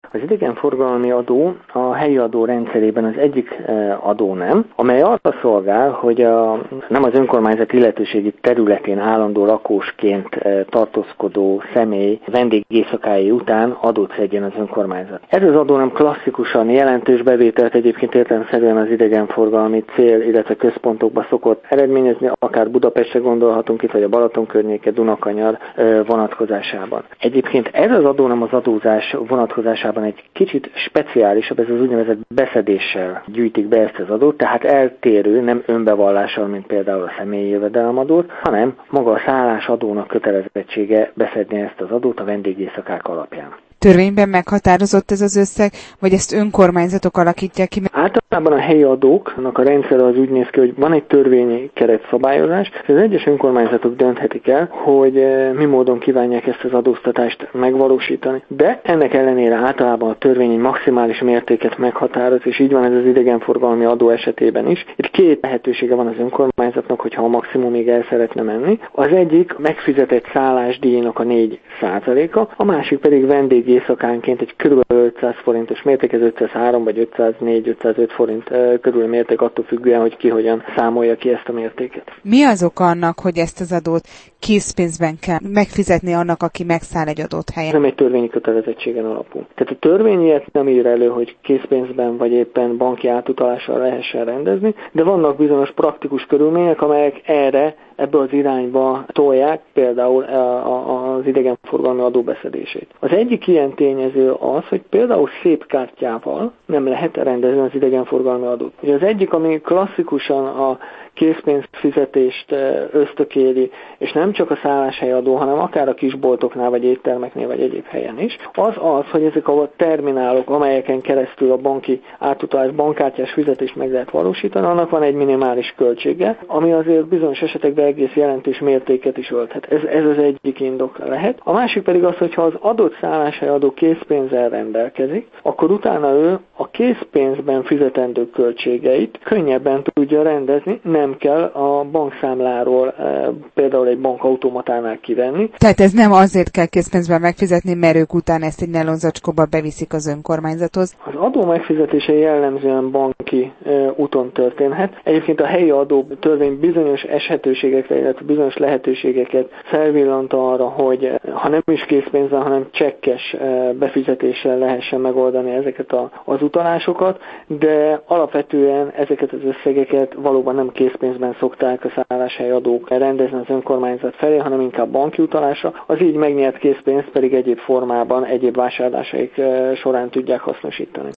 Az idegenforgalmi adó a helyi adó rendszerében az egyik adónem, amely arra szolgál, hogy nem az önkormányzat illetőségi területén állandó lakósként tartózkodó személy vendégéjszakái után adót szedjen az önkormányzat. Ez az adónem klasszikusan jelentős bevételt egyébként értelemszerűen az idegenforgalmi cél, illetve központokba szokott eredményezni, akár Budapestre gondolhatunk itt, vagy a Balaton környéke, Dunakanyar vonatkozásában. Egyébként ez az adónem az adózás vonatkozásában egy kicsit speciálisabb, ez az úgynevezett beszedéssel gyűjtik be ezt az adót, tehát eltérő, nem önbevallással, mint például a személyi jövedelemadót, hanem maga a szállásadónak kötelezettsége beszedni ezt az adót a vendégészakák alapján. Törvényben meghatározott ez az összeg, vagy ezt önkormányzatok alakítják ki? Általában a helyi adóknak a rendszer az úgy néz ki, hogy van egy törvényi keretszabályozás, és az egyes önkormányzatok dönthetik el, hogy mi módon kívánják ezt az adóztatást megvalósítani. De ennek ellenére általában a törvény egy maximális mértéket meghatároz, és így van ez az idegenforgalmi adó esetében is. Itt két lehetősége van az önkormányzatnak, hogyha a maximumig el szeretne menni. Az egyik megfizetett szállásdíjnak a 4%-a, a másik pedig éjszakánként egy kb. 500 forintos mérték, ez 503 vagy 504-505 forint körül mérték, attól függően, hogy ki hogyan számolja ki ezt a mértéket. Mi az oka annak, hogy ezt az adót készpénzben kell megfizetni annak, aki megszáll egy adott helyen? Nem egy törvényi kötelezettségen alapul. Tehát a törvény ilyet nem ír elő, hogy készpénzben vagy éppen banki átutalással lehessen rendezni, de vannak bizonyos praktikus körülmények, amelyek ebbe az irányba tolják például az idegenforgalmi adóbeszedését. Az egyik ilyen tényező az, hogy például szép kártyával nem lehet rendezni az idegenforgalmi adót. Ugye az egyik, ami klasszikusan a készpénzfizetést ösztökéli, és nem csak a szálláshelyadó, hanem akár a kisboltoknál, vagy éttermeknél, vagy egyéb helyen is, az, hogy ezek a terminálok, amelyeken keresztül a banki átutalás, bankkártyás fizetést meg lehet valósítani, annak van egy minimális költsége, ami azért bizonyos esetekben egész jelentős mértéket is ölthet. Ez az egyik indok lehet. A másik pedig az, hogyha az adott szálláshelyadó készpénzzel rendelkezik, akkor utána ő a készpénzben fizetendő költségeit könnyebben tudja rendezni, nem kell a bankszámláról például egy bankautomatánál kivenni. Tehát ez nem azért kell készpénzben megfizetni, mert ők utána ezt egy nelonzacskóba beviszik az önkormányzathoz? Az adó megfizetése jellemzően banki úton történhet. Egyébként a helyi adó törvény bizonyos eshetőségekre, illetve bizonyos lehetőségeket felvillant arra, hogy ha nem is készpénzzel, hanem csekkes befizetéssel lehessen megoldani ezeket az utalásokat, de alapvetően ezeket az összegeket valóban nem készpénzben szokták a szálláshelyadók rendezni az önkormányzat felé, hanem inkább banki utalásra. Az így megnyert készpénzt pedig egyéb formában, egyéb vásárlásaik során tudják hasznosítani.